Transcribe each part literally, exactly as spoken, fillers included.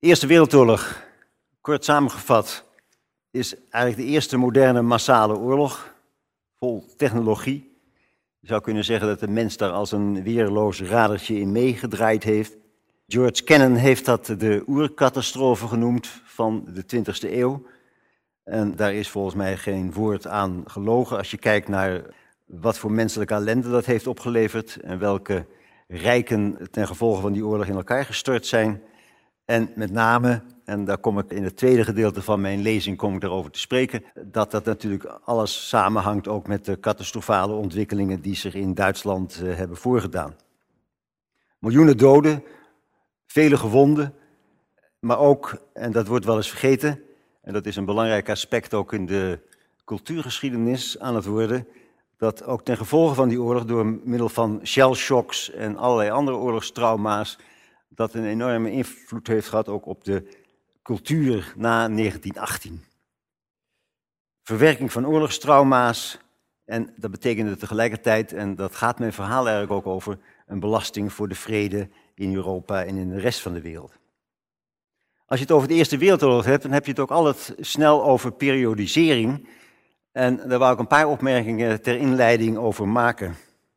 Eerste Wereldoorlog, kort samengevat, is eigenlijk de eerste moderne massale oorlog, vol technologie. Je zou kunnen zeggen dat de mens daar als een weerloos radertje in meegedraaid heeft. George Kennan heeft dat de oercatastrofe genoemd van de twintigste eeuw. En daar is volgens mij geen woord aan gelogen als je kijkt naar wat voor menselijke ellende dat heeft opgeleverd en welke rijken ten gevolge van die oorlog in elkaar gestort zijn. En met name, en daar kom ik in het tweede gedeelte van mijn lezing kom ik daarover te spreken, dat dat natuurlijk alles samenhangt ook met de catastrofale ontwikkelingen die zich in Duitsland uh, hebben voorgedaan. Miljoenen doden, vele gewonden, maar ook, en dat wordt wel eens vergeten, en dat is een belangrijk aspect ook in de cultuurgeschiedenis aan het worden, dat ook ten gevolge van die oorlog door middel van shellshocks en allerlei andere oorlogstrauma's dat een enorme invloed heeft gehad ook op de cultuur na negentien achttien. Verwerking van oorlogstrauma's en dat betekende tegelijkertijd, en dat gaat mijn verhaal eigenlijk ook over, een belasting voor de vrede in Europa en in de rest van de wereld. Als je het over de Eerste Wereldoorlog hebt, dan heb je het ook altijd snel over periodisering. En daar wou ik een paar opmerkingen ter inleiding over maken.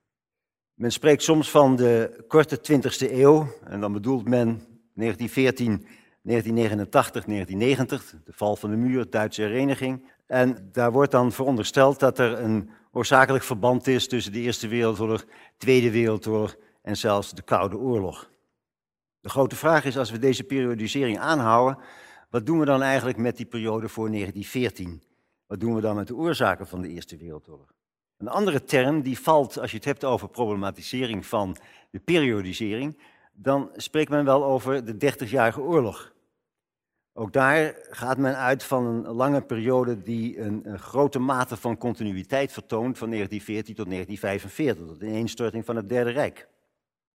Men spreekt soms van de korte twintigste eeuw, en dan bedoelt men negentien veertien, negentien negenentachtig, negentien negentig, de val van de muur, Duitse hereniging. En daar wordt dan verondersteld dat er een oorzakelijk verband is tussen de Eerste Wereldoorlog, Tweede Wereldoorlog en zelfs de Koude Oorlog. De grote vraag is, als we deze periodisering aanhouden, wat doen we dan eigenlijk met die periode voor negentien veertien? Wat doen we dan met de oorzaken van de Eerste Wereldoorlog? Een andere term die valt, als je het hebt over problematisering van de periodisering, dan spreekt men wel over de dertigjarige oorlog. Ook daar gaat men uit van een lange periode die een, een grote mate van continuïteit vertoont van negentien veertien tot negentien vijfenveertig, tot de ineenstorting van het Derde Rijk.